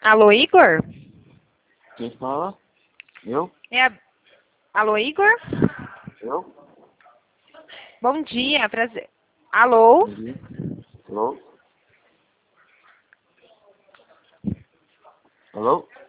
Alô, Igor? Quem fala? Eu? Alô, Igor? Eu? Bom dia, prazer. Alô? Alô? Alô?